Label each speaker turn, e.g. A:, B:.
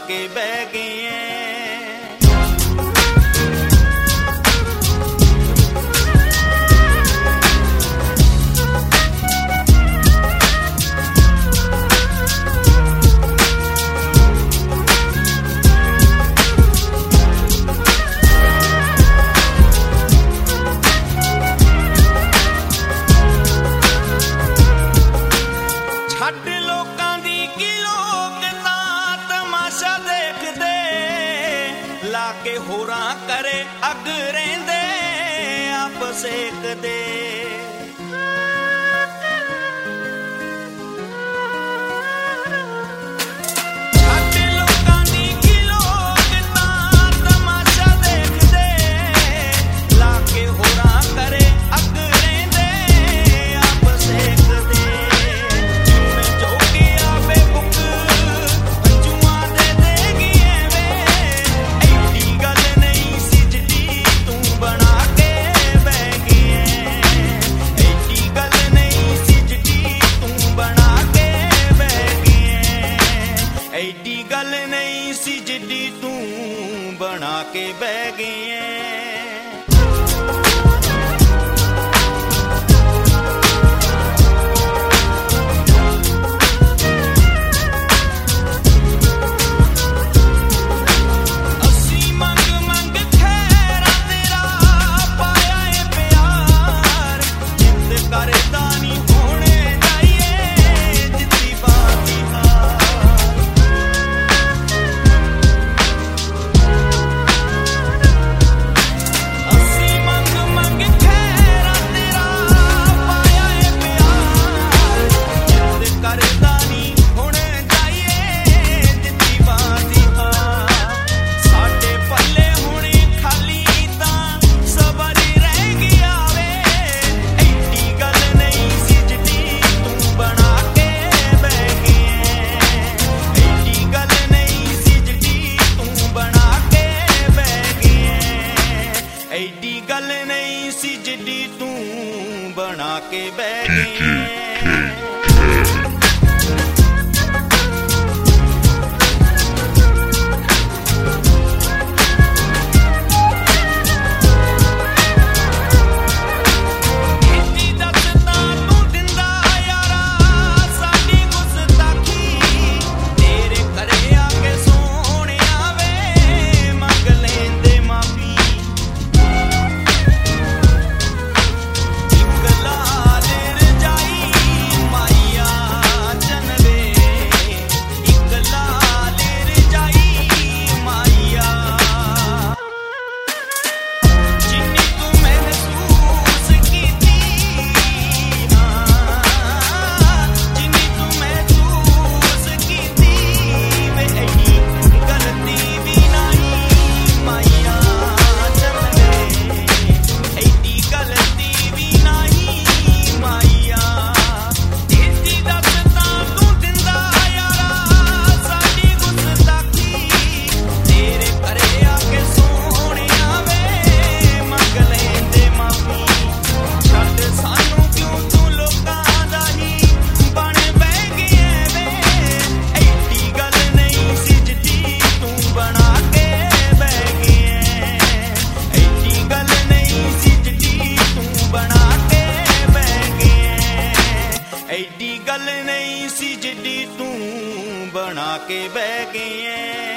A: ਕੇ ਬਹਿ ਗਏ ਐ। ਛੱਡ ਲੋਕਾਂ ਦੀ ਕੀ ਲੋਕ ਤਾਂ ਤਮਾਸ਼ਾ ਦੇਖਦੇ, ਲਾ ਕੇ ਹੋਰਾਂ ਕਰੇ ਅੱਗ ਰਹਿੰਦੇ ਆਪ ਸੇਕਦੇ। ਛੱਡ ਲੋਕਾਂ ਦੀ ਕੀ ਲੋਕ ਤਾਂ ਤਮਾਸ਼ਾ ਦੇਖਦੇ, ਲਾ ਕੇ ਹੋਰਾਂ ਕਰੇ ਅੱਗ ਰਹਿੰਦੇ ਆਪ ਸੇਕਦੇ। ਐਡੀ ਗੱਲ ਨਹੀਂ ਸੀ ਜਿੱਡੀ ਤੂੰ ਬਣਾ ਕੇ ਬਹਿ ਗਈ ਐ। ਐਡੀ ਗੱਲ ਨਹੀਂ ਸੀ ਜਿੱਡੀ ਤੂੰ ਬਣਾ ਕੇ ਬਹਿ ਗਈ ਐ। ਐਡੀ ਗੱਲ ਨਹੀਂ ਸੀ ਜਿੱਡੀ ਤੂੰ ਬਣਾ ਕੇ ਬਹਿ ਗਈ ਐ।